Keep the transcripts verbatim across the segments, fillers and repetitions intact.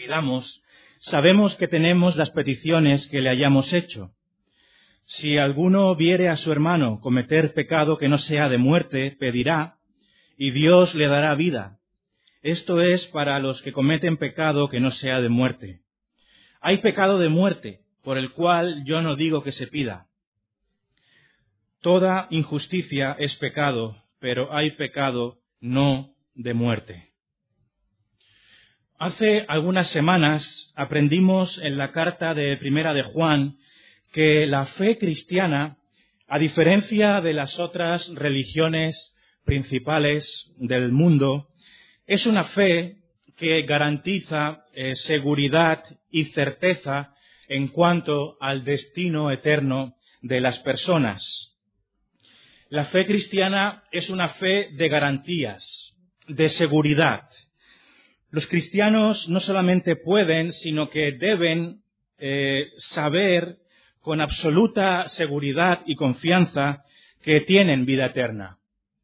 pidamos, sabemos que tenemos las peticiones que le hayamos hecho. Si alguno viere a su hermano cometer pecado que no sea de muerte, pedirá, y Dios le dará vida. Esto es para los que cometen pecado que no sea de muerte. Hay pecado de muerte, por el cual yo no digo que se pida. Toda injusticia es pecado, pero hay pecado no de muerte. Hace algunas semanas aprendimos en la carta de Primera de Juan que la fe cristiana, a diferencia de las otras religiones principales del mundo, es una fe que garantiza eh, seguridad y certeza en cuanto al destino eterno de las personas. La fe cristiana es una fe de garantías, de seguridad. Los cristianos no solamente pueden, sino que deben eh, saber con absoluta seguridad y confianza que tienen vida eterna.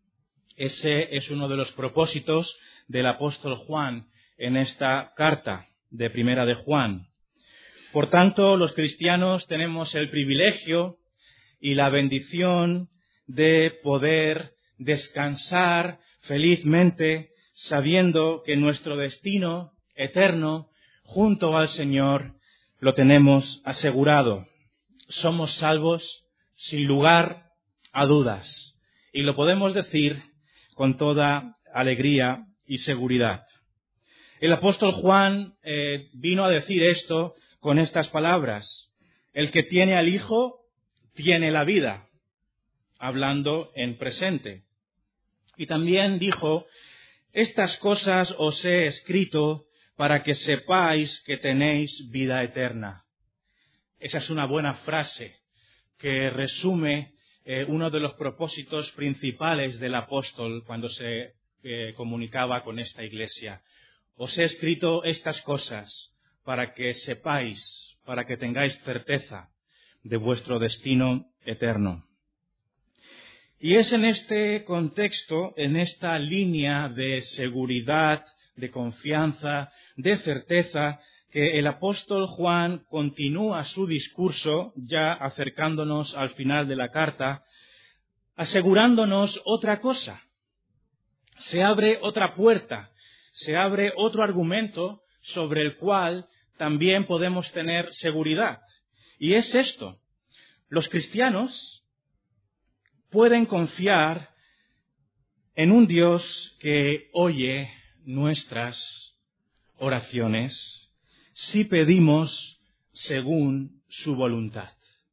Ese es uno de los propósitos del apóstol Juan en esta carta de Primera de Juan. Por tanto, los cristianos tenemos el privilegio y la bendición de poder descansar felizmente sabiendo que nuestro destino eterno junto al Señor lo tenemos asegurado. Somos salvos sin lugar a dudas y lo podemos decir con toda alegría y seguridad. El apóstol Juan eh, vino a decir esto con estas palabras: el que tiene al Hijo tiene la vida, hablando en presente. Y también dijo: estas cosas os he escrito para que sepáis que tenéis vida eterna. Esa es una buena frase que resume eh, uno de los propósitos principales del apóstol cuando se eh, comunicaba con esta iglesia. Os he escrito estas cosas para que sepáis, para que tengáis certeza de vuestro destino eterno. Y es en este contexto, en esta línea de seguridad, de confianza, de certeza, que el apóstol Juan continúa su discurso, ya acercándonos al final de la carta, asegurándonos otra cosa. Se abre otra puerta, se abre otro argumento sobre el cual también podemos tener seguridad. Y es esto: los cristianos pueden confiar en un Dios que oye nuestras oraciones si pedimos según su voluntad.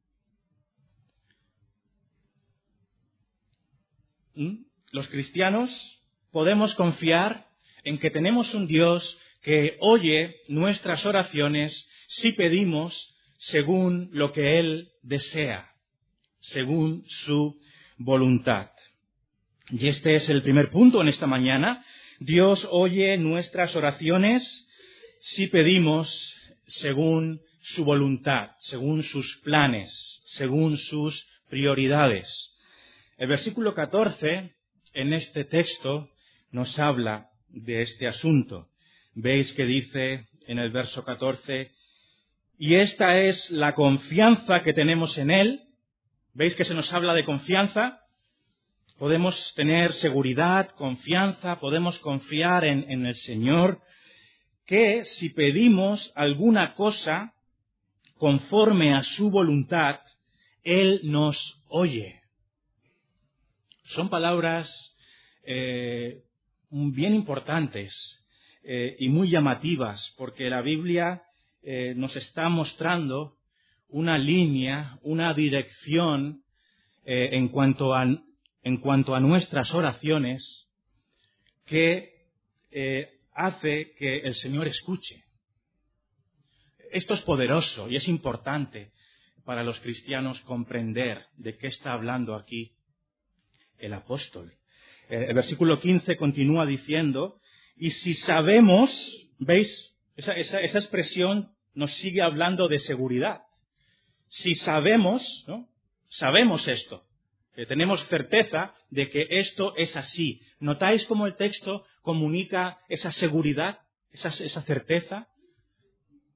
¿Mm? Los cristianos podemos confiar en que tenemos un Dios que oye nuestras oraciones si pedimos según lo que Él desea, según su voluntad. Y este es el primer punto en esta mañana. Dios oye nuestras oraciones si pedimos según su voluntad, según sus planes, según sus prioridades. El versículo catorce en este texto nos habla de este asunto. Veis que dice en el verso catorce: y esta es la confianza que tenemos en Él. ¿Veis que se nos habla de confianza? Podemos tener seguridad, confianza, podemos confiar en, en el Señor, que si pedimos alguna cosa conforme a su voluntad, Él nos oye. Son palabras eh, bien importantes eh, y muy llamativas, porque la Biblia eh, nos está mostrando una línea, una dirección eh, en cuanto a, en cuanto a nuestras oraciones que eh, hace que el Señor escuche. Esto es poderoso y es importante para los cristianos comprender de qué está hablando aquí el apóstol. El versículo quince continúa diciendo: y si sabemos, ¿veis? Esa, esa, esa expresión nos sigue hablando de seguridad. Si sabemos, ¿no? Sabemos esto, que tenemos certeza de que esto es así. ¿Notáis cómo el texto comunica esa seguridad, esa, esa certeza?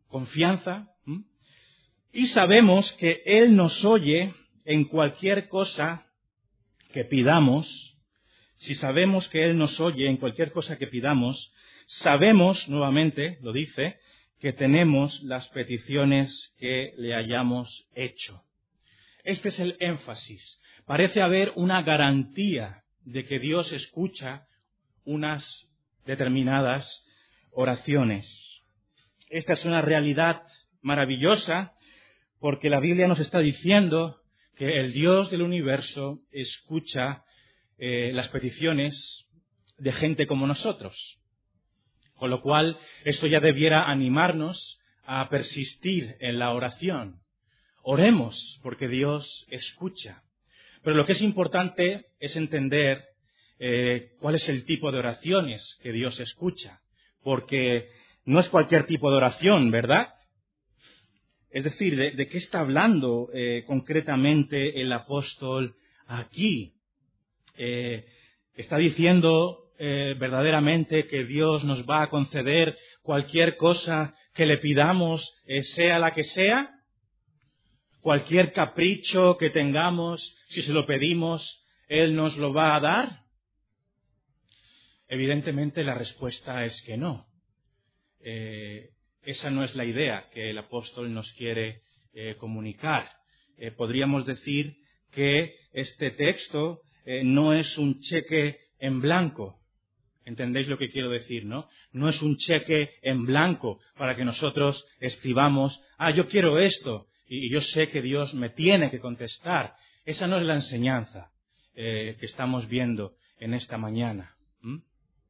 confianza, ¿m? y sabemos que Él nos oye en cualquier cosa que pidamos. Si sabemos que Él nos oye en cualquier cosa que pidamos, sabemos, nuevamente, lo dice, que tenemos las peticiones que le hayamos hecho. Este es el énfasis. Parece haber una garantía de que Dios escucha unas determinadas oraciones. Esta es una realidad maravillosa porque la Biblia nos está diciendo que el Dios del universo escucha eh, las peticiones de gente como nosotros. Con lo cual, esto ya debiera animarnos a persistir en la oración. Oremos, porque Dios escucha. Pero lo que es importante es entender eh, cuál es el tipo de oraciones que Dios escucha. Porque no es cualquier tipo de oración, ¿verdad? Es decir, ¿de, de qué está hablando eh, concretamente el apóstol aquí? Eh, está diciendo Eh, verdaderamente que Dios nos va a conceder cualquier cosa que le pidamos, eh, sea la que sea, cualquier capricho que tengamos, si se lo pedimos, Él nos lo va a dar. Evidentemente la respuesta es que no. Eh, esa no es la idea que el apóstol nos quiere eh, comunicar. Eh, podríamos decir que este texto eh, no es un cheque en blanco. ¿Entendéis lo que quiero decir, no? No es un cheque en blanco para que nosotros escribamos, ah, yo quiero esto, y yo sé que Dios me tiene que contestar. Esa no es la enseñanza eh, que estamos viendo en esta mañana. ¿Mm?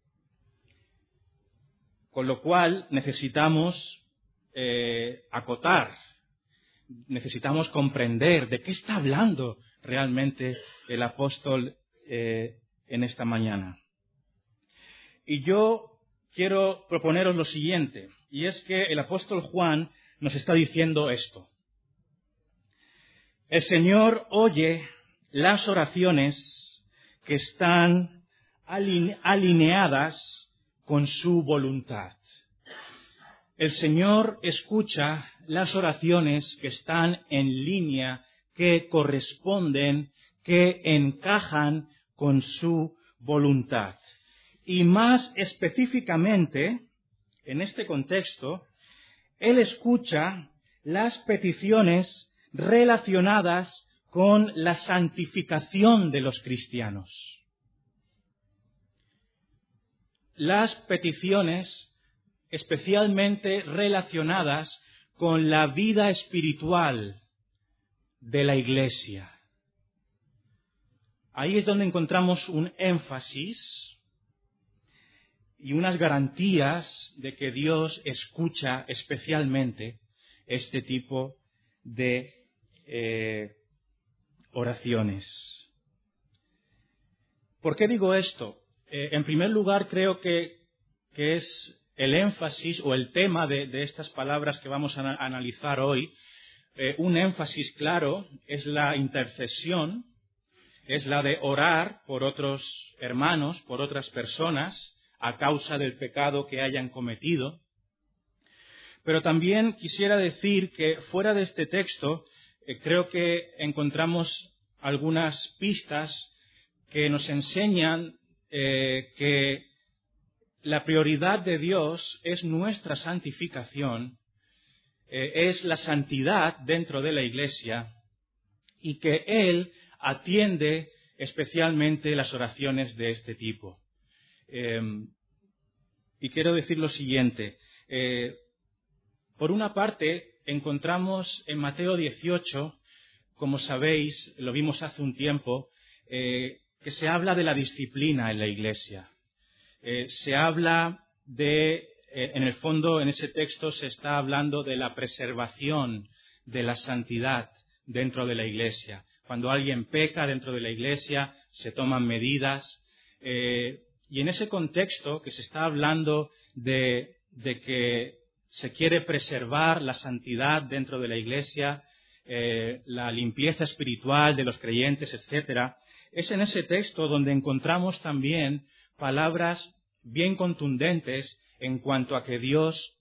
Con lo cual necesitamos eh, acotar, necesitamos comprender de qué está hablando realmente el apóstol eh, en esta mañana. Y yo quiero proponeros lo siguiente, y es que el apóstol Juan nos está diciendo esto. El Señor oye las oraciones que están aline- alineadas con su voluntad. El Señor escucha las oraciones que están en línea, que corresponden, que encajan con su voluntad. Y más específicamente, en este contexto, Él escucha las peticiones relacionadas con la santificación de los cristianos. Las peticiones especialmente relacionadas con la vida espiritual de la Iglesia. Ahí es donde encontramos un énfasis y unas garantías de que Dios escucha especialmente este tipo de eh, oraciones. ¿Por qué digo esto? Eh, en primer lugar, creo que, que es el énfasis o el tema de, de estas palabras que vamos a, a analizar hoy. Eh, un énfasis claro es la intercesión, es la de orar por otros hermanos, por otras personas, a causa del pecado que hayan cometido. Pero también quisiera decir que fuera de este texto eh, creo que encontramos algunas pistas que nos enseñan eh, que la prioridad de Dios es nuestra santificación, eh, es la santidad dentro de la Iglesia y que Él atiende especialmente las oraciones de este tipo. Eh, y quiero decir lo siguiente. Eh, por una parte, encontramos en Mateo dieciocho, como sabéis, lo vimos hace un tiempo, eh, que se habla de la disciplina en la Iglesia. Eh, se habla de, eh, en el fondo, en ese texto se está hablando de la preservación de la santidad dentro de la Iglesia. Cuando alguien peca dentro de la Iglesia, se toman medidas. Eh, y en ese contexto que se está hablando de, de que se quiere preservar la santidad dentro de la Iglesia, eh, la limpieza espiritual de los creyentes, etcétera, es en ese texto donde encontramos también palabras bien contundentes en cuanto a que Dios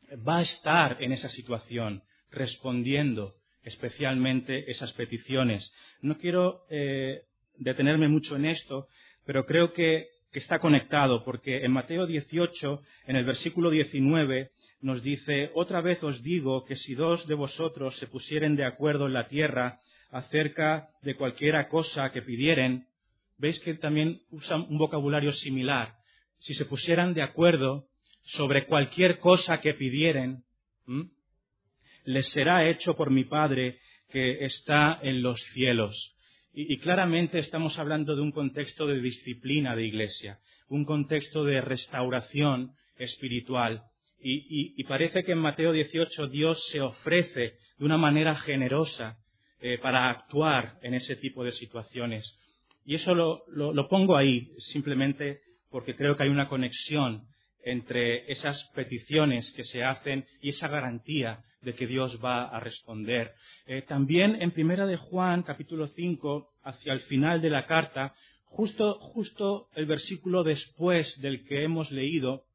va a estar en esa situación, respondiendo especialmente esas peticiones. No quiero eh, detenerme mucho en esto, pero creo que, que está conectado, porque en Mateo dieciocho, en el versículo diecinueve, nos dice: otra vez os digo que si dos de vosotros se pusieren de acuerdo en la tierra acerca de cualquiera cosa que pidieren, veis que también usan un vocabulario similar. Si se pusieran de acuerdo sobre cualquier cosa que pidieren, ¿m? les será hecho por mi Padre que está en los cielos. Y, y claramente estamos hablando de un contexto de disciplina de iglesia, un contexto de restauración espiritual. Y, y, y parece que en Mateo dieciocho Dios se ofrece de una manera generosa eh, para actuar en ese tipo de situaciones. Y eso lo, lo, lo pongo ahí simplemente porque creo que hay una conexión entre esas peticiones que se hacen y esa garantía de que Dios va a responder. Eh, también en Primera de Juan, capítulo cinco, hacia el final de la carta, justo, justo el versículo después del que hemos leído,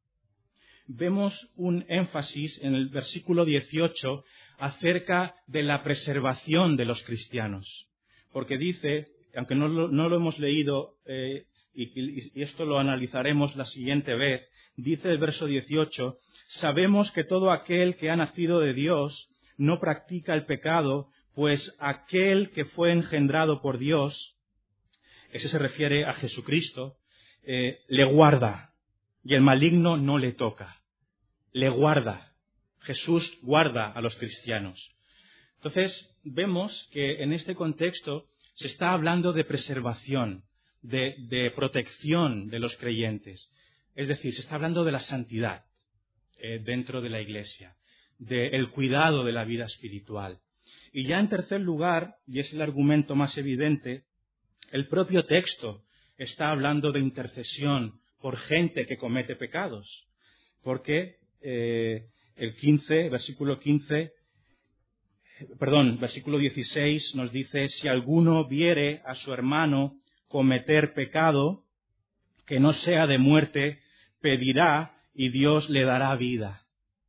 vemos un énfasis en el versículo dieciocho acerca de la preservación de los cristianos. Porque dice, aunque no lo, no lo hemos leído, eh, y, y, y esto lo analizaremos la siguiente vez, dice el verso dieciocho, sabemos que todo aquel que ha nacido de Dios no practica el pecado, pues aquel que fue engendrado por Dios, ese se refiere a Jesucristo, eh, le guarda y el maligno no le toca. Le guarda. Jesús guarda a los cristianos. Entonces, vemos que en este contexto se está hablando de preservación, de, de protección de los creyentes. Es decir, se está hablando de la santidad eh, dentro de la Iglesia, del cuidado de la vida espiritual. Y ya en tercer lugar, y es el argumento más evidente, el propio texto está hablando de intercesión por gente que comete pecados. Porque eh, el quince, versículo quince, perdón, versículo dieciséis nos dice: si alguno viere a su hermano cometer pecado que no sea de muerte, pedirá y Dios le dará vida.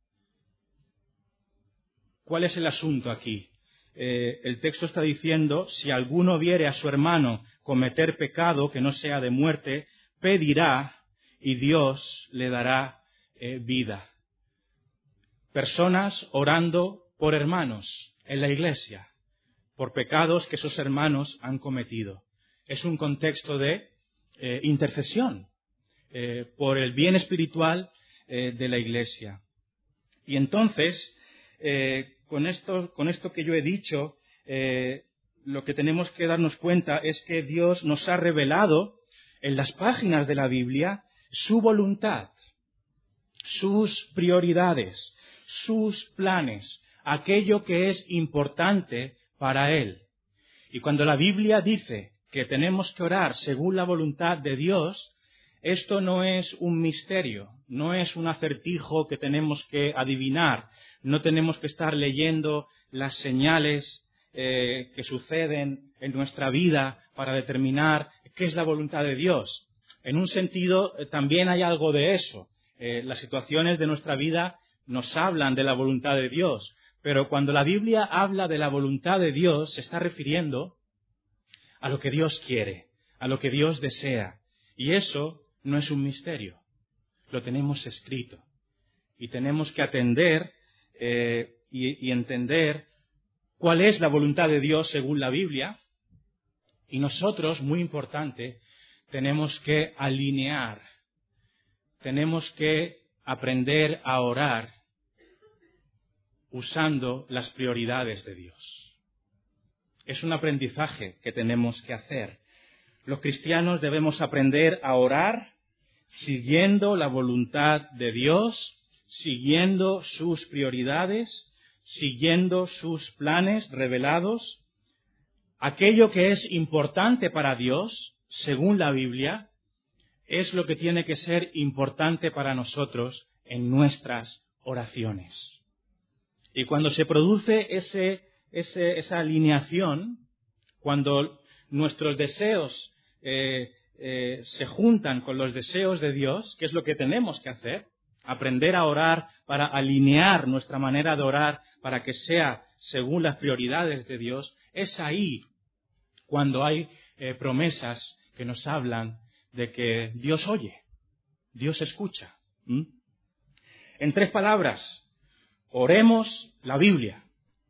¿Cuál es el asunto aquí? Eh, el texto está diciendo, si alguno viere a su hermano cometer pecado que no sea de muerte, pedirá y Dios le dará eh, vida. Personas orando por hermanos en la iglesia, por pecados que esos hermanos han cometido. Es un contexto de eh, intercesión eh, por el bien espiritual eh, de la iglesia. Y entonces, eh, con esto, con esto que yo he dicho, eh, lo que tenemos que darnos cuenta es que Dios nos ha revelado en las páginas de la Biblia su voluntad, sus prioridades, sus planes, aquello que es importante para Él. Y cuando la Biblia dice que tenemos que orar según la voluntad de Dios, esto no es un misterio, no es un acertijo que tenemos que adivinar, no tenemos que estar leyendo las señales eh, que suceden en nuestra vida para determinar qué es la voluntad de Dios. En un sentido, eh, también hay algo de eso. Eh, las situaciones de nuestra vida nos hablan de la voluntad de Dios, pero cuando la Biblia habla de la voluntad de Dios, se está refiriendo a lo que Dios quiere, a lo que Dios desea. Y eso no es un misterio, lo tenemos escrito. Y tenemos que atender eh, y, y entender cuál es la voluntad de Dios según la Biblia. Y nosotros, muy importante, tenemos que alinear, tenemos que aprender a orar usando las prioridades de Dios. Es un aprendizaje que tenemos que hacer. Los cristianos debemos aprender a orar siguiendo la voluntad de Dios, siguiendo sus prioridades, siguiendo sus planes revelados. Aquello que es importante para Dios, según la Biblia, es lo que tiene que ser importante para nosotros en nuestras oraciones. Y cuando se produce ese, ese, esa alineación, cuando nuestros deseos eh, eh, se juntan con los deseos de Dios, que es lo que tenemos que hacer, aprender a orar para alinear nuestra manera de orar para que sea según las prioridades de Dios, es ahí cuando hay eh, promesas que nos hablan de que Dios oye, Dios escucha. ¿Mm? En tres palabras, oremos la Biblia.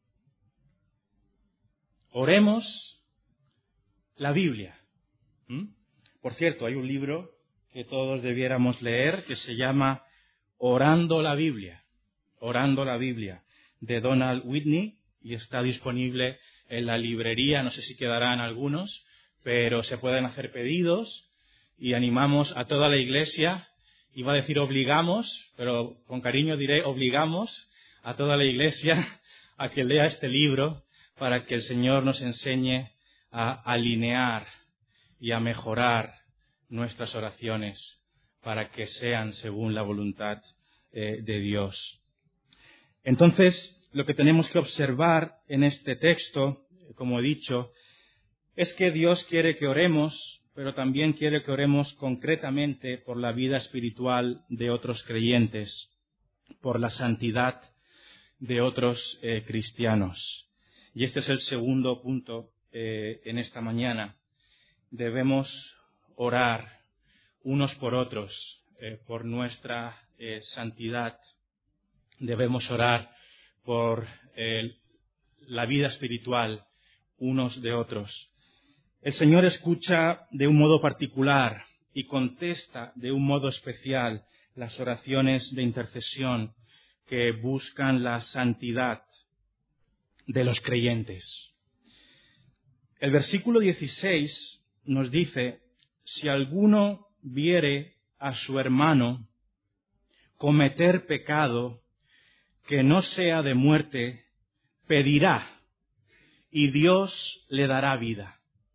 Oremos la Biblia. ¿Mm? Por cierto, hay un libro que todos debiéramos leer que se llama Orando la Biblia. Orando la Biblia, de Donald Whitney, y está disponible en la librería. No sé si quedarán algunos, pero se pueden hacer pedidos y animamos a toda la Iglesia. Iba a decir obligamos, pero con cariño diré obligamos a toda la Iglesia a que lea este libro para que el Señor nos enseñe a alinear y a mejorar nuestras oraciones para que sean según la voluntad eh, de Dios. Entonces, lo que tenemos que observar en este texto, como he dicho, es que Dios quiere que oremos, pero también quiere que oremos concretamente por la vida espiritual de otros creyentes, por la santidad de otros eh, cristianos. Y este es el segundo punto eh, en esta mañana. Debemos orar unos por otros, eh, por nuestra eh, santidad. Debemos orar por eh, la vida espiritual unos de otros. El Señor escucha de un modo particular y contesta de un modo especial las oraciones de intercesión que buscan la santidad de los creyentes. El versículo dieciséis nos dice: si alguno viere a su hermano cometer pecado que no sea de muerte, pedirá, y Dios le dará vida.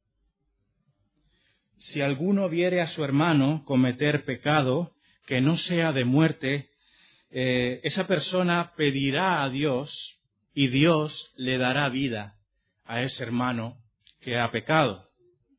Si alguno viere a su hermano cometer pecado que no sea de muerte, eh, esa persona pedirá a Dios y Dios le dará vida a ese hermano que ha pecado.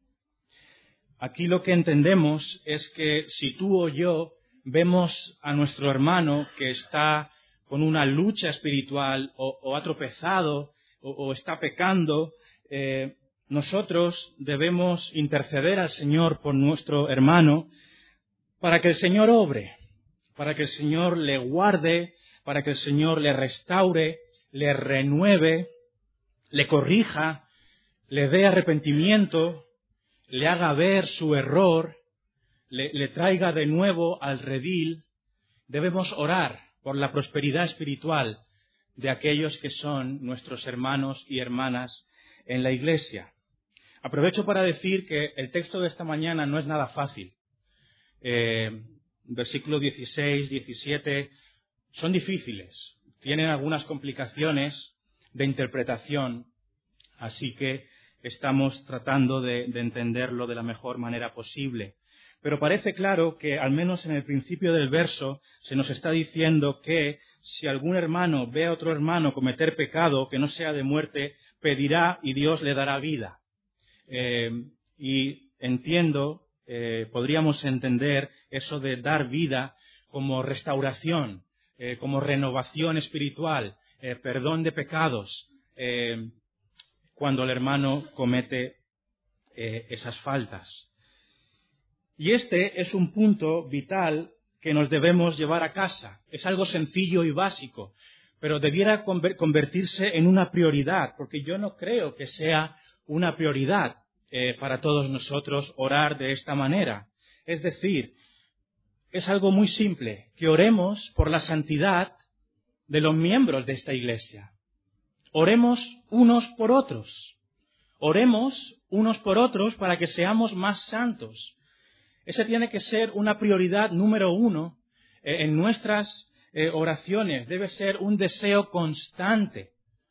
Aquí lo que entendemos es que si tú o yo vemos a nuestro hermano que está con una lucha espiritual o, o ha tropezado o, o está pecando, eh, nosotros debemos interceder al Señor por nuestro hermano para que el Señor obre, para que el Señor le guarde, para que el Señor le restaure, le renueve, le corrija, le dé arrepentimiento, le haga ver su error, le, le traiga de nuevo al redil. Debemos orar por la prosperidad espiritual de aquellos que son nuestros hermanos y hermanas en la Iglesia. Aprovecho para decir que el texto de esta mañana no es nada fácil. Eh, versículos dieciséis, diecisiete son difíciles, tienen algunas complicaciones de interpretación, así que estamos tratando de, de entenderlo de la mejor manera posible. Pero parece claro que, al menos en el principio del verso, se nos está diciendo que si algún hermano ve a otro hermano cometer pecado que no sea de muerte, pedirá y Dios le dará vida. Eh, y entiendo, eh, podríamos entender eso de dar vida como restauración, eh, como renovación espiritual, eh, perdón de pecados, eh, cuando el hermano comete eh, esas faltas. Y este es un punto vital que nos debemos llevar a casa. Es algo sencillo y básico, pero debiera convertirse en una prioridad, porque yo no creo que sea una prioridad eh, para todos nosotros orar de esta manera. Es decir, es algo muy simple, que oremos por la santidad de los miembros de esta iglesia. Oremos unos por otros. Oremos unos por otros para que seamos más santos. Esa tiene que ser una prioridad número uno eh, en nuestras eh, oraciones. Debe ser un deseo constante.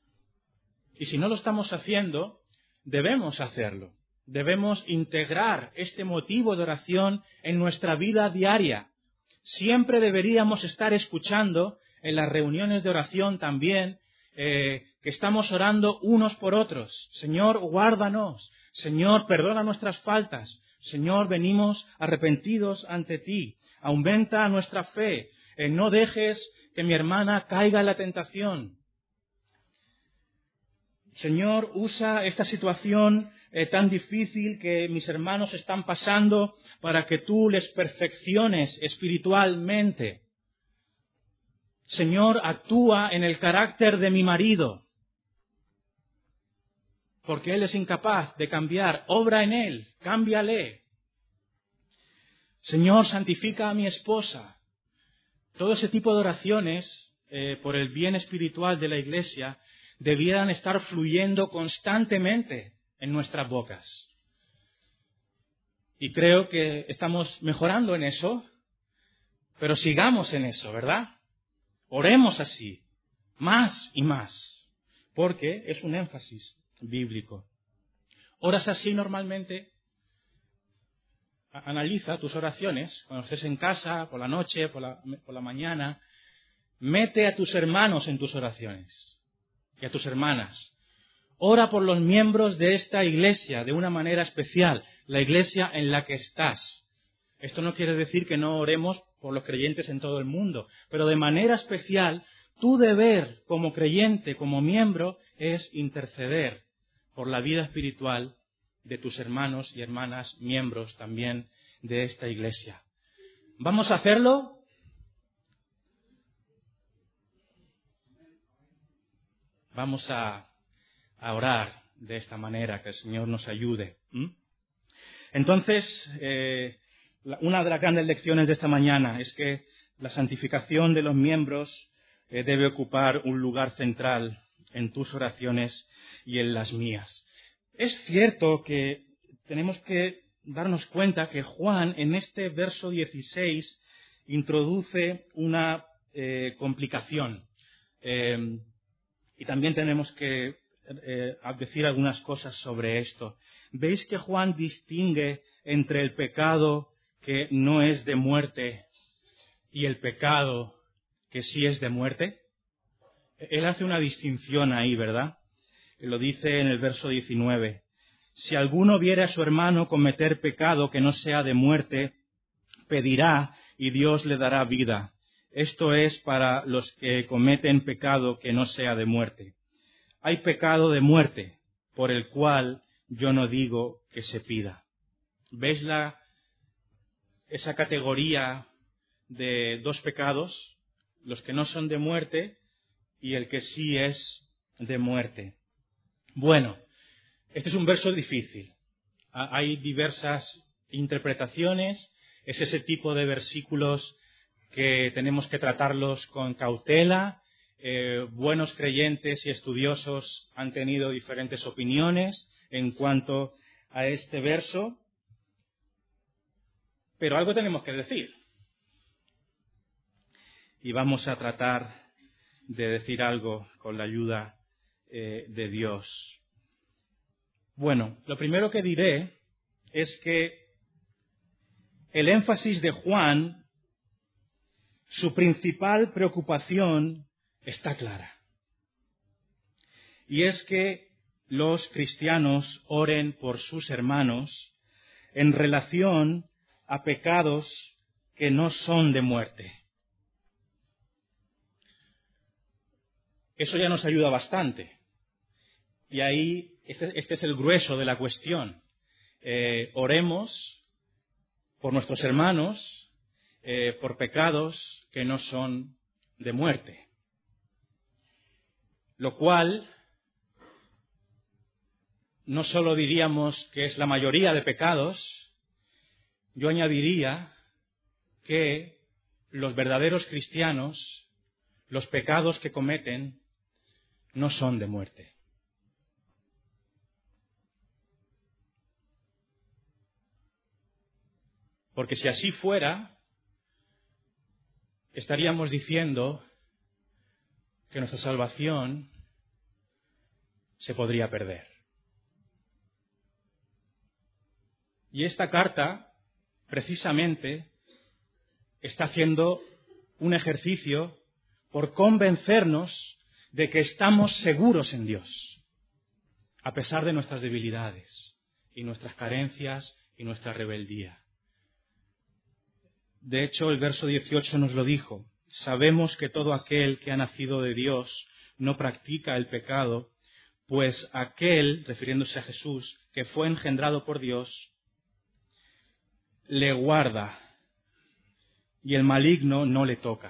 Y si no lo estamos haciendo, debemos hacerlo. Debemos integrar este motivo de oración en nuestra vida diaria. Siempre deberíamos estar escuchando en las reuniones de oración también eh, que estamos orando unos por otros. Señor, guárdanos. Señor, perdona nuestras faltas. Señor, venimos arrepentidos ante ti. Aumenta nuestra fe. Eh, no dejes que mi hermana caiga en la tentación. Señor, usa esta situación eh, tan difícil que mis hermanos están pasando para que tú les perfecciones espiritualmente. Señor, actúa en el carácter de mi marido, porque él es incapaz de cambiar. Obra en él, cámbiale. Señor, santifica a mi esposa. Todo ese tipo de oraciones, eh, por el bien espiritual de la Iglesia, debieran estar fluyendo constantemente en nuestras bocas. Y creo que estamos mejorando en eso, pero sigamos en eso, ¿verdad? Oremos así, más y más, porque es un énfasis bíblico. ¿Oras así normalmente? Analiza tus oraciones, cuando estés en casa, por la noche, por la, por la mañana. Mete a tus hermanos en tus oraciones y a tus hermanas. Ora por los miembros de esta iglesia de una manera especial, la iglesia en la que estás. Esto no quiere decir que no oremos por los creyentes en todo el mundo, pero de manera especial, tu deber como creyente, como miembro, es interceder por la vida espiritual de tus hermanos y hermanas, miembros también de esta iglesia. ¿Vamos a hacerlo? Vamos a, a orar de esta manera, que el Señor nos ayude. ¿Mm? Entonces, eh, una de las grandes lecciones de esta mañana es que la santificación de los miembros eh, debe ocupar un lugar central en tus oraciones y en las mías. Es cierto que tenemos que darnos cuenta que Juan en este verso dieciséis introduce una eh, complicación. Eh, y también tenemos que eh, decir algunas cosas sobre esto. ¿Veis que Juan distingue entre el pecado que no es de muerte y el pecado que sí es de muerte? Él hace una distinción ahí, ¿verdad? Lo dice en el verso diecinueve. Si alguno viere a su hermano cometer pecado que no sea de muerte, pedirá y Dios le dará vida. Esto es para los que cometen pecado que no sea de muerte. Hay pecado de muerte, por el cual yo no digo que se pida. ¿Veis la, esa categoría de dos pecados? Los que no son de muerte y el que sí es de muerte. Bueno, este es un verso difícil. Hay diversas interpretaciones. Es ese tipo de versículos que tenemos que tratarlos con cautela. Eh, buenos creyentes y estudiosos han tenido diferentes opiniones en cuanto a este verso. Pero algo tenemos que decir. Y vamos a tratar de decir algo con la ayuda eh, de Dios. Bueno, lo primero que diré es que el énfasis de Juan, su principal preocupación está clara. Y es que los cristianos oren por sus hermanos en relación a pecados que no son de muerte. Eso ya nos ayuda bastante. Y ahí, este, este es el grueso de la cuestión. Eh, oremos por nuestros hermanos, eh, por pecados que no son de muerte. Lo cual, no solo diríamos que es la mayoría de pecados, yo añadiría que los verdaderos cristianos, los pecados que cometen, no son de muerte. Porque si así fuera, estaríamos diciendo que nuestra salvación se podría perder. Y esta carta, precisamente, está haciendo un ejercicio por convencernos de que estamos seguros en Dios, a pesar de nuestras debilidades y nuestras carencias y nuestra rebeldía. De hecho, el verso dieciocho nos lo dijo. sabemos que todo aquel que ha nacido de Dios no practica el pecado, pues aquel, refiriéndose a Jesús, que fue engendrado por Dios, le guarda y el maligno no le toca.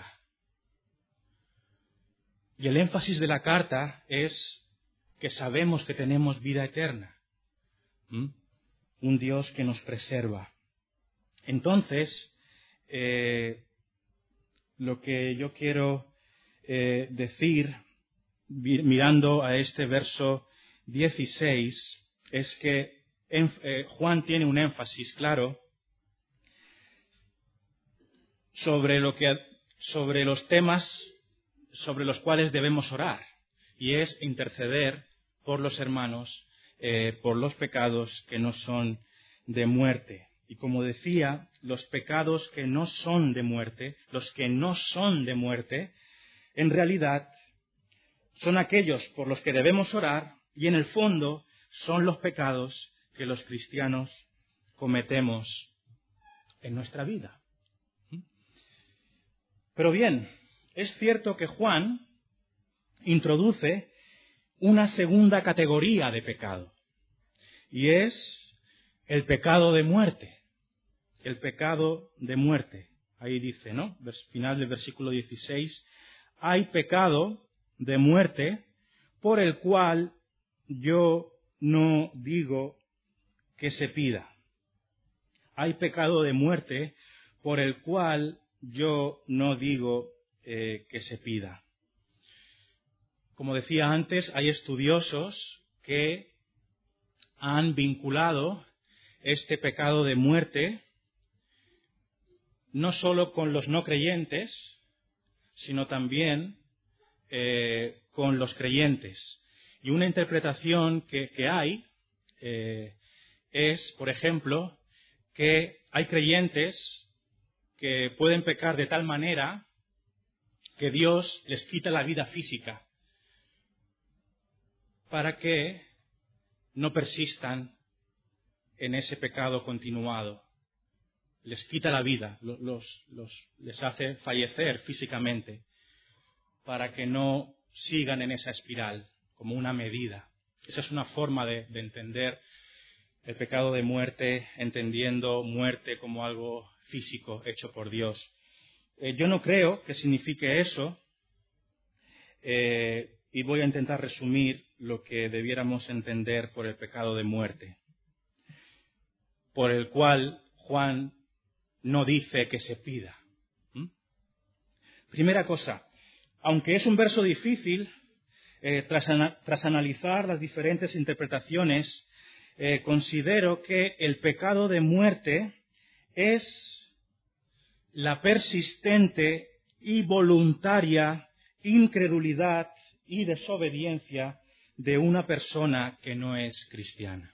Y el énfasis de la carta es que sabemos que tenemos vida eterna. ¿Mm? Un Dios que nos preserva. Entonces, eh, lo que yo quiero eh, decir, mirando a este verso dieciséis, es que en, eh, Juan tiene un énfasis claro sobre, lo que, sobre los temas sobre los cuales debemos orar, y es interceder por los hermanos, eh, por los pecados que no son de muerte. Y como decía, los pecados que no son de muerte, los que no son de muerte, en realidad son aquellos por los que debemos orar, y en el fondo son los pecados que los cristianos cometemos en nuestra vida. Pero bien, es cierto que Juan introduce una segunda categoría de pecado, y es el pecado de muerte. El pecado de muerte. Ahí dice, ¿no? Final del versículo dieciséis, hay pecado de muerte por el cual yo no digo que se pida. Hay pecado de muerte por el cual yo no digo eh, que se pida. Como decía antes, hay estudiosos que han vinculado este pecado de muerte no solo con los no creyentes, sino también eh, con los creyentes. Y una interpretación que, que hay eh, es, por ejemplo, que hay creyentes que pueden pecar de tal manera que Dios les quita la vida física para que no persistan en ese pecado continuado. Les quita la vida, los, los, les hace fallecer físicamente para que no sigan en esa espiral como una medida. Esa es una forma de, de entender el pecado de muerte, entendiendo muerte como algo físico hecho por Dios. Eh, yo no creo que signifique eso, eh, y voy a intentar resumir lo que debiéramos entender por el pecado de muerte, por el cual Juan no dice que se pida. ¿Mm? Primera cosa, aunque es un verso difícil, eh, tras, ana- tras analizar las diferentes interpretaciones, eh, considero que el pecado de muerte es la persistente y voluntaria incredulidad y desobediencia de una persona que no es cristiana.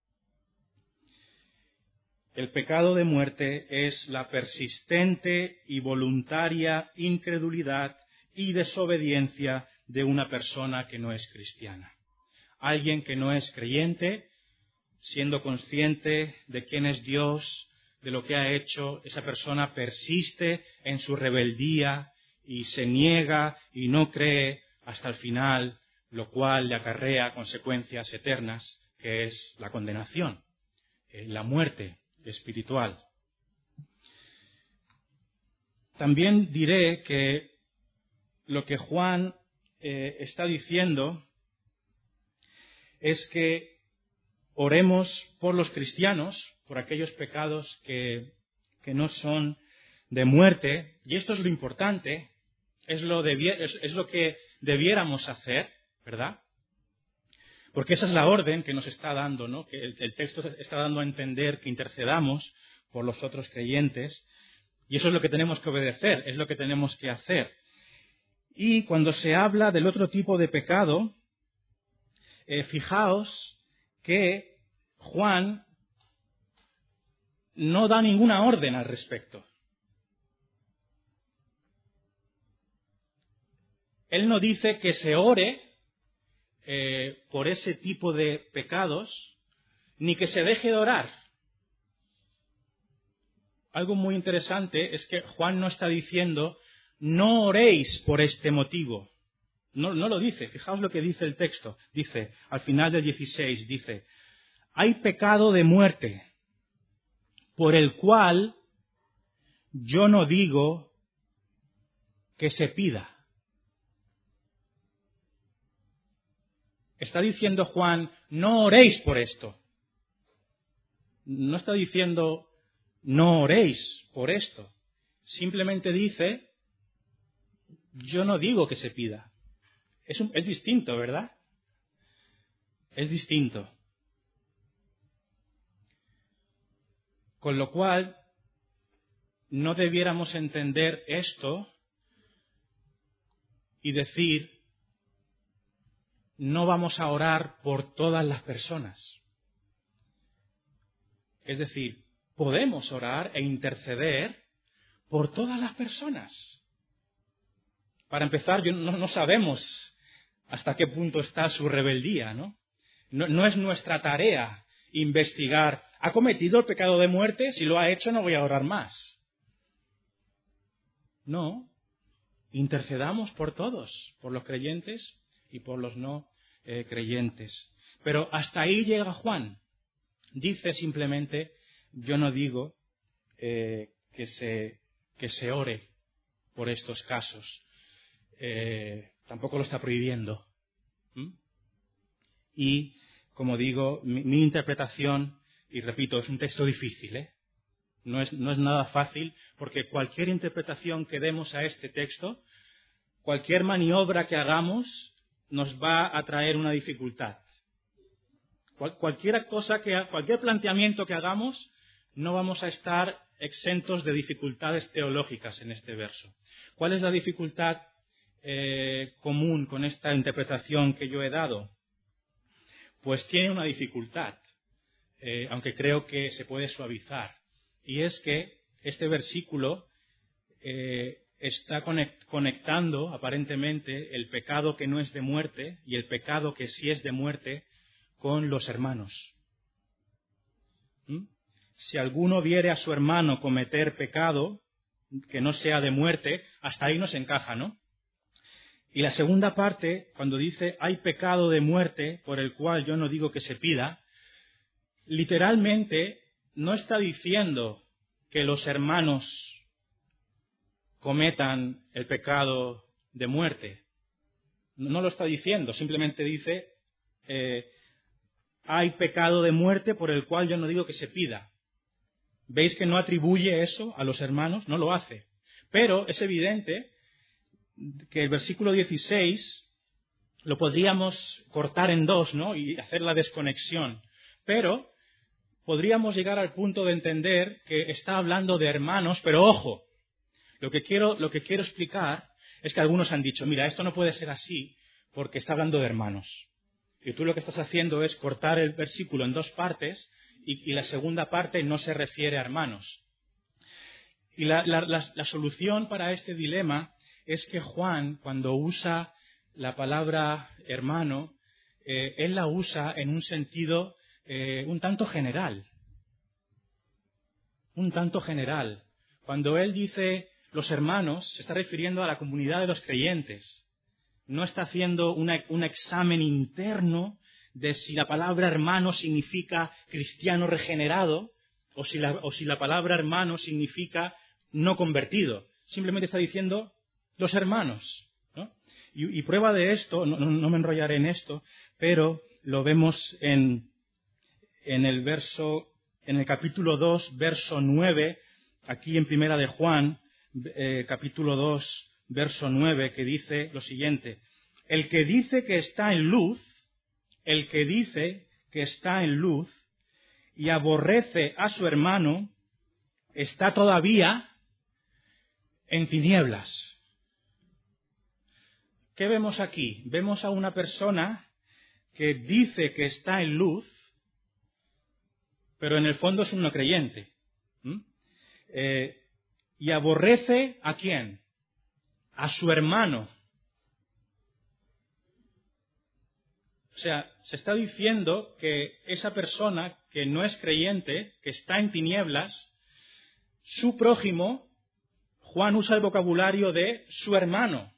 El pecado de muerte es la persistente y voluntaria incredulidad y desobediencia de una persona que no es cristiana. Alguien que no es creyente, siendo consciente de quién es Dios, de lo que ha hecho, esa persona persiste en su rebeldía y se niega y no cree hasta el final, lo cual le acarrea consecuencias eternas, que es la condenación, la muerte espiritual. También diré que lo que Juan eh, está diciendo es que oremos por los cristianos, por aquellos pecados que, que no son de muerte, y esto es lo importante, es lo, debier, es, es lo que debiéramos hacer, ¿verdad? Porque esa es la orden que nos está dando, ¿no? Que el, el texto está dando a entender que intercedamos por los otros creyentes, y eso es lo que tenemos que obedecer, es lo que tenemos que hacer. Y cuando se habla del otro tipo de pecado, eh, fijaos que Juan no da ninguna orden al respecto. Él no dice que se ore eh, por ese tipo de pecados, ni que se deje de orar. Algo muy interesante es que Juan no está diciendo no oréis por este motivo. No, no lo dice, fijaos lo que dice el texto. Dice, al final del dieciséis, dice, hay pecado de muerte, por el cual yo no digo que se pida. Está diciendo Juan, no oréis por esto. No está diciendo, no oréis por esto. Simplemente dice, yo no digo que se pida. Es, un, es distinto, ¿verdad? Es distinto. Con lo cual, no debiéramos entender esto y decir, no vamos a orar por todas las personas. Es decir, podemos orar e interceder por todas las personas. Para empezar, yo no, no sabemos hasta qué punto está su rebeldía, ¿no? ¿no? No es nuestra tarea investigar, ¿ha cometido el pecado de muerte? Si lo ha hecho, no voy a orar más. No, intercedamos por todos, por los creyentes y por los no eh, creyentes. Pero hasta ahí llega Juan. Dice simplemente, yo no digo eh, que, se, que se ore por estos casos. Eh, tampoco lo está prohibiendo. ¿Mm? Y, como digo, mi, mi interpretación, y repito, es un texto difícil, ¿eh? No es, no es nada fácil, porque cualquier interpretación que demos a este texto, cualquier maniobra que hagamos, nos va a traer una dificultad. Cual, cualquier cosa que, cualquier planteamiento que hagamos, no vamos a estar exentos de dificultades teológicas en este verso. ¿Cuál es la dificultad eh, común con esta interpretación que yo he dado? Pues tiene una dificultad, eh, aunque creo que se puede suavizar. Y es que este versículo eh, está conectando aparentemente el pecado que no es de muerte y el pecado que sí es de muerte con los hermanos. ¿Mm? Si alguno viere a su hermano cometer pecado que no sea de muerte, hasta ahí nos encaja, ¿no? Y la segunda parte, cuando dice hay pecado de muerte por el cual yo no digo que se pida, literalmente no está diciendo que los hermanos cometan el pecado de muerte. No lo está diciendo, simplemente dice eh, hay pecado de muerte por el cual yo no digo que se pida. ¿Veis que no atribuye eso a los hermanos? No lo hace. Pero es evidente que el versículo dieciséis lo podríamos cortar en dos, ¿no? Y hacer la desconexión. Pero podríamos llegar al punto de entender que está hablando de hermanos, pero ojo, lo que quiero, lo que quiero explicar es que algunos han dicho, mira, esto no puede ser así porque está hablando de hermanos. Y tú lo que estás haciendo es cortar el versículo en dos partes y, y la segunda parte no se refiere a hermanos. Y la, la, la, la solución para este dilema es que Juan, cuando usa la palabra hermano, eh, él la usa en un sentido eh, un tanto general. Un tanto general. Cuando él dice los hermanos, se está refiriendo a la comunidad de los creyentes. No está haciendo una, un examen interno de si la palabra hermano significa cristiano regenerado o si la, o si la palabra hermano significa no convertido. Simplemente está diciendo los hermanos, ¿no? Y, y prueba de esto, no, no, no me enrollaré en esto, pero lo vemos en, en el verso, en el capítulo dos, verso nueve, aquí en Primera de Juan, eh, capítulo dos, verso nueve, que dice lo siguiente: el que dice que está en luz, el que dice que está en luz y aborrece a su hermano, está todavía en tinieblas. ¿Qué vemos aquí? Vemos a una persona que dice que está en luz, pero en el fondo es un no creyente. ¿Mm? Eh, y aborrece ¿a quién? A su hermano. O sea, se está diciendo que esa persona que no es creyente, que está en tinieblas, su prójimo, Juan usa el vocabulario de su hermano.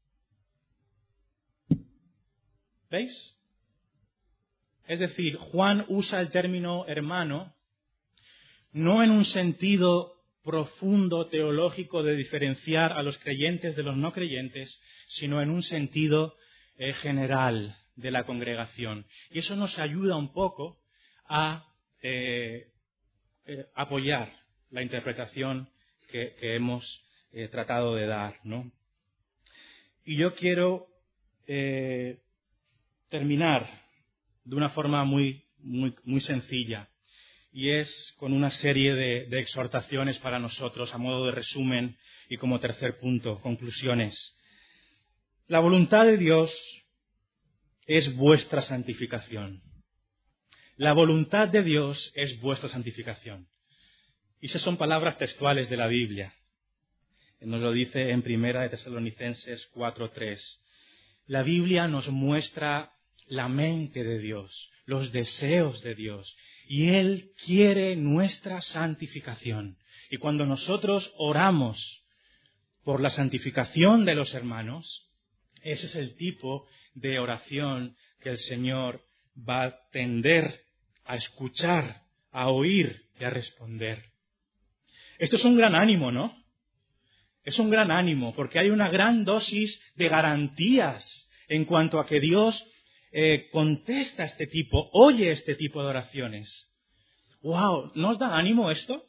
¿Veis? Es decir, Juan usa el término hermano no en un sentido profundo teológico de diferenciar a los creyentes de los no creyentes, sino en un sentido eh, general de la congregación. Y eso nos ayuda un poco a eh, eh, apoyar la interpretación que, que hemos eh, tratado de dar, ¿no? Y yo quiero eh, terminar de una forma muy, muy, muy sencilla, y es con una serie de, de exhortaciones para nosotros a modo de resumen y como tercer punto, conclusiones. La voluntad de Dios es vuestra santificación. La voluntad de Dios es vuestra santificación. Y esas son palabras textuales de la Biblia. Nos lo dice en Primera de Tesalonicenses cuatro tres. La Biblia nos muestra la mente de Dios, los deseos de Dios, y Él quiere nuestra santificación. Y cuando nosotros oramos por la santificación de los hermanos, ese es el tipo de oración que el Señor va a tender a escuchar, a oír y a responder. Esto es un gran ánimo, ¿no? Es un gran ánimo, porque hay una gran dosis de garantías en cuanto a que Dios eh, contesta este tipo, oye este tipo de oraciones. ¡Wow! ¿No os da ánimo esto?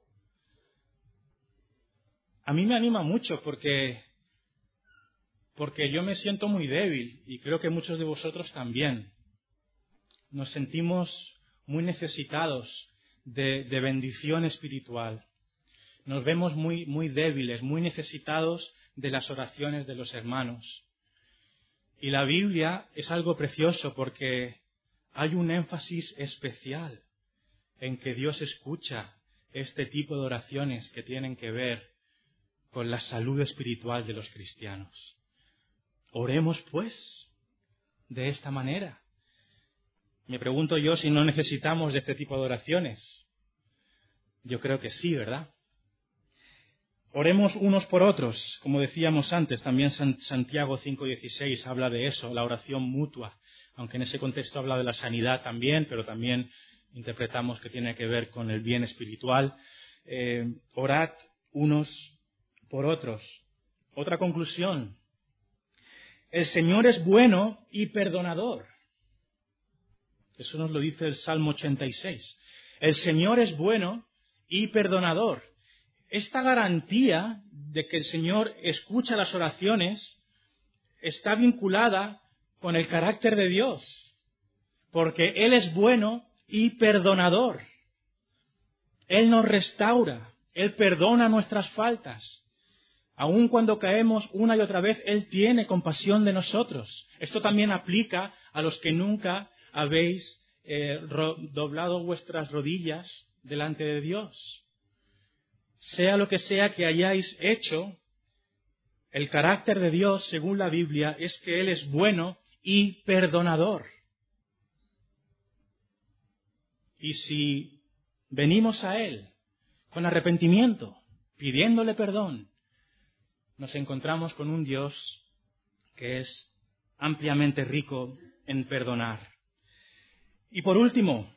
A mí me anima mucho porque, porque yo me siento muy débil y creo que muchos de vosotros también. Nos sentimos muy necesitados de, de bendición espiritual. Nos vemos muy, muy débiles, muy necesitados de las oraciones de los hermanos. Y la Biblia es algo precioso porque hay un énfasis especial en que Dios escucha este tipo de oraciones que tienen que ver con la salud espiritual de los cristianos. Oremos, pues, de esta manera. Me pregunto yo si no necesitamos de este tipo de oraciones. Yo creo que sí, ¿verdad? Oremos unos por otros, como decíamos antes, también Santiago cinco dieciséis habla de eso, la oración mutua, aunque en ese contexto habla de la sanidad también, pero también interpretamos que tiene que ver con el bien espiritual. Eh, orad unos por otros. Otra conclusión, el Señor es bueno y perdonador. Eso nos lo dice el Salmo ochenta y seis. El Señor es bueno y perdonador. Esta garantía de que el Señor escucha las oraciones está vinculada con el carácter de Dios, porque Él es bueno y perdonador. Él nos restaura, Él perdona nuestras faltas. Aun cuando caemos una y otra vez, Él tiene compasión de nosotros. Esto también aplica a los que nunca habéis eh, ro- doblado vuestras rodillas delante de Dios. Sea lo que sea que hayáis hecho, el carácter de Dios, según la Biblia, es que Él es bueno y perdonador. Y si venimos a Él con arrepentimiento, pidiéndole perdón, nos encontramos con un Dios que es ampliamente rico en perdonar. Y por último,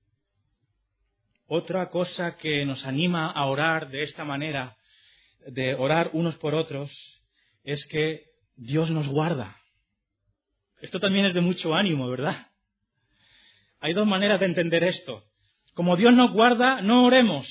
otra cosa que nos anima a orar de esta manera, de orar unos por otros, es que Dios nos guarda. Esto también es de mucho ánimo, ¿verdad? Hay dos maneras de entender esto. Como Dios nos guarda, no oremos.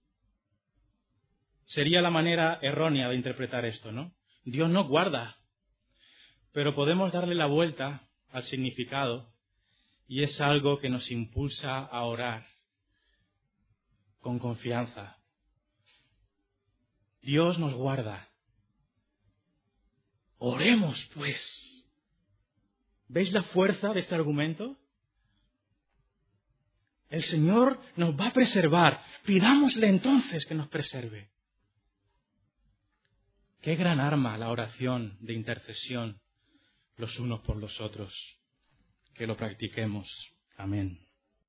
Sería la manera errónea de interpretar esto, ¿no? Dios nos guarda. Pero podemos darle la vuelta al significado y es algo que nos impulsa a orar con confianza. Dios nos guarda. Oremos, pues. ¿Veis la fuerza de este argumento? El Señor nos va a preservar. Pidámosle entonces que nos preserve. Qué gran arma la oración de intercesión los unos por los otros. Que lo practiquemos. Amén.